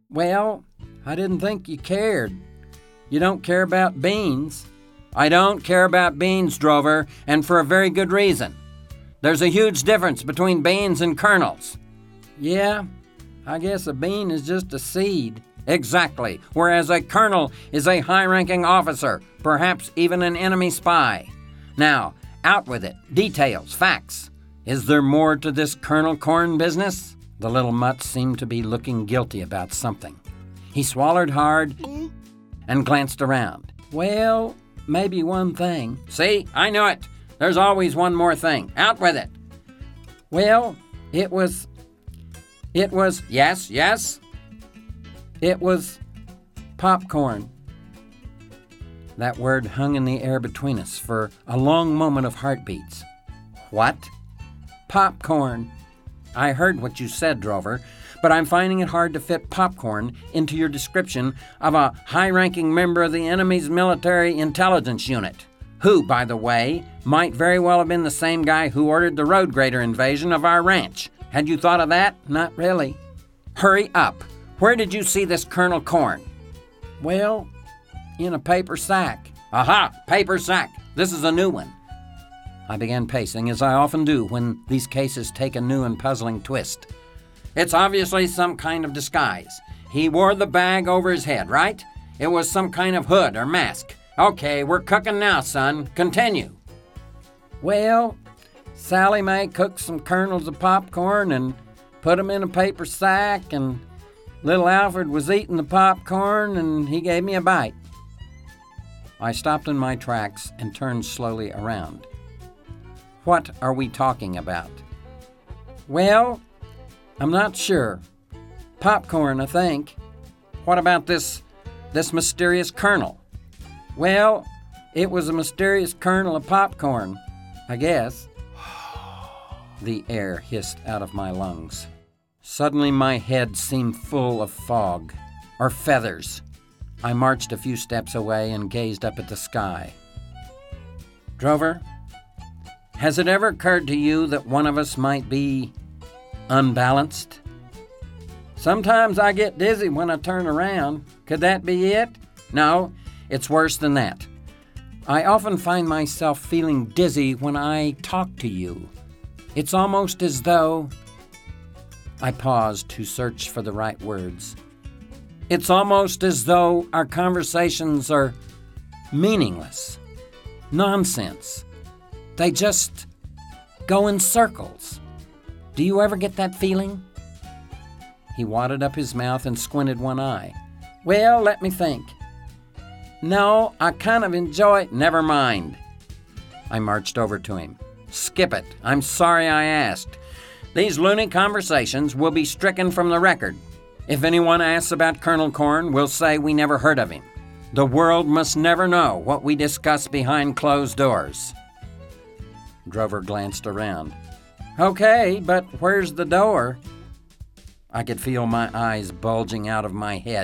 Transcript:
Well, I didn't think you cared. You don't care about beans. I don't care about beans, Drover, and for a very good reason. There's a huge difference between beans and kernels. Yeah, I guess a bean is just a seed. Exactly, whereas a colonel is a high-ranking officer, perhaps even an enemy spy. Now, out with it. Details, facts. Is there more to this Colonel Corn business? The little mutt seemed to be looking guilty about something. He swallowed hard and glanced around. Well, maybe one thing. See, I knew it. There's always one more thing. Out with it. Well, it was... Yes? It was popcorn. That word hung in the air between us for a long moment of heartbeats. What? Popcorn. I heard what you said, Drover, but I'm finding it hard to fit popcorn into your description of a high-ranking member of the enemy's military intelligence unit, who, by the way, might very well have been the same guy who ordered the road grader invasion of our ranch. Had you thought of that? Not really. Hurry up. Where did you see this Colonel Corn? Well, in a paper sack. Aha, paper sack. This is a new one. I began pacing, as I often do when these cases take a new and puzzling twist. It's obviously some kind of disguise. He wore the bag over his head, right? It was some kind of hood or mask. Okay, we're cooking now, son. Continue. Well, Sally Mae cooked some kernels of popcorn and put them in a paper sack, and little Alfred was eating the popcorn, and he gave me a bite. I stopped in my tracks and turned slowly around. What are we talking about? Well, I'm not sure. Popcorn, I think. What about this mysterious kernel? Well, it was a mysterious kernel of popcorn, I guess. The air hissed out of my lungs. Suddenly my head seemed full of fog, or feathers. I marched a few steps away and gazed up at the sky. Drover, has it ever occurred to you that one of us might be unbalanced? Sometimes I get dizzy when I turn around. Could that be it? No, it's worse than that. I often find myself feeling dizzy when I talk to you. It's almost as though... I paused to search for the right words. It's almost as though our conversations are meaningless. Nonsense. They just go in circles. Do you ever get that feeling? He wadded up his mouth and squinted one eye. Well, let me think. No, I kind of enjoy it. Never mind. I marched over to him. Skip it. I'm sorry I asked. These loony conversations will be stricken from the record. If anyone asks about Colonel Corn, we'll say we never heard of him. The world must never know what we discuss behind closed doors. Drover glanced around. Okay, but where's the door? I could feel my eyes bulging out of my head.